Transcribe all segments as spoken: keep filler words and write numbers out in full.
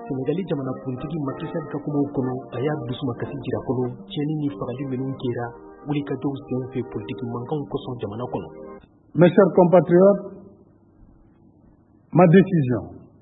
Senegali jamana kuntigi Macky Sall ka kumaw kono a y'a dusuma kasi jira kɔnɔ tiɲɛni ni fagali minnu kɛra wulikajɔw sen fɛ politiki mankanw kosɔn jamana kɔnɔ. Mes chers compatriotes, ma décision,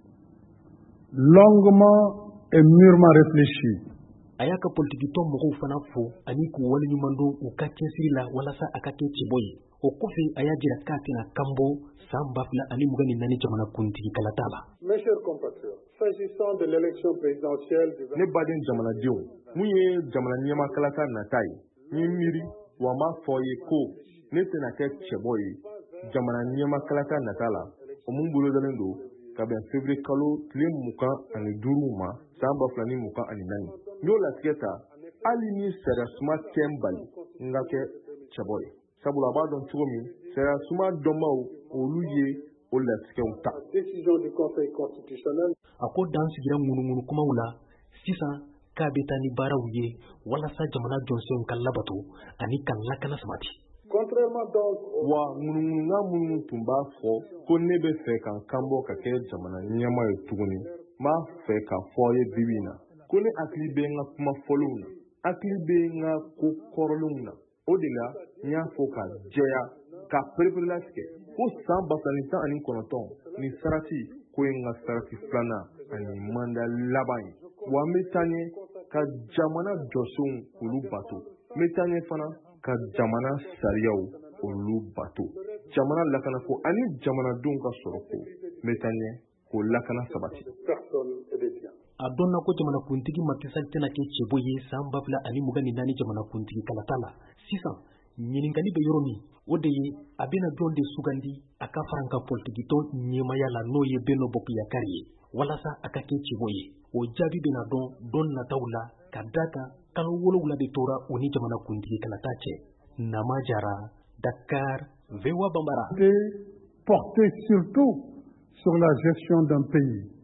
longuement et mûrement réfléchie, a y'a ka politiki tɔn mɔgɔw fana fo ani k'u waleɲuman don u ka cɛsiri la walasa a ka kɛ cɛbɔ ye. O kɔfɛ a y'a jira k'a tɛna kanbɔ san ba fila ani mugan ni naani jamana kuntigi kalata la. Mes chers compatriotes, s'agissant de l'élection présidentielle du ne baden jamanadenw mun ye jamana ɲɛma kalata nata ye n ye miiri wa m'a fɔ ye ko ne tɛna kɛ cɛbɔ ye jamana ɲɛma kalata nata la o mun bolodalen don ka bɛn février kalo tile mugan ani duuru ma san ba fila ni mugan ani naani n y'o latigɛ ta hali ni sariya tɛ n bali n ka kɛ cɛbɔ ye sabula a b'a dɔn cogo min sariya dɔnbaw olu ye o latigɛw ta. Décision du Conseil constitutionnel. A ko dan sigira ŋunuŋunu kumaw la sisan k'a bɛ taa ni baaraw ye walasa jamana jɔnsenw ka labato ani ka lakana sabati. Contrairement donc wa ŋunuŋunuŋa minnu tun b'a fɔ ko ne bɛ fɛ ka n kanbɔ ka kɛ jamana ɲɛma ye tuguni n b'a fɛ ka fɔ ye bibi in na ko ne hakili bɛ n ka kuma fɔlenw na hakili bɛ n ka ko kɔrɔlenw na o de la n y'a fɔ ka jɛya ka pereperela tigɛ ko san ba fila ni tan ani kɔnɔntɔn ni sarati ko ye n ka sarati filanan ani manda laban ye wa n bɛ taa ɲɛ ka jamana jɔsenw olu bato n bɛ taa ɲɛ fana ka jamana sariyaw olu bato jamana lakanako ani jamanadenw ka sɔrɔ ko n bɛ taa ɲɛ k'o lakana sabati. A dɔnna ko jamana kuntigi Macky Sall tɛna kɛ cɛbɔ ye san ba fila ani mugan ni naani jamana kuntigi kalata la sisan ɲininkali bɛ yɔrɔ min o de ye a bɛna jɔn de sugandi a ka fara ka politiki tɔn ɲɛmaya la n'o ye Benno Bokk Yakaari ye walasa a ka kɛ cɛbɔ ye o jaabi bɛna dɔn don nataw la ka da kan kalo wolonwula de tora o ni jamana kuntigi kalata cɛ. Nama Jara, Dakar, V O A Bambara. Porté surtout sur la gestion d'un pays.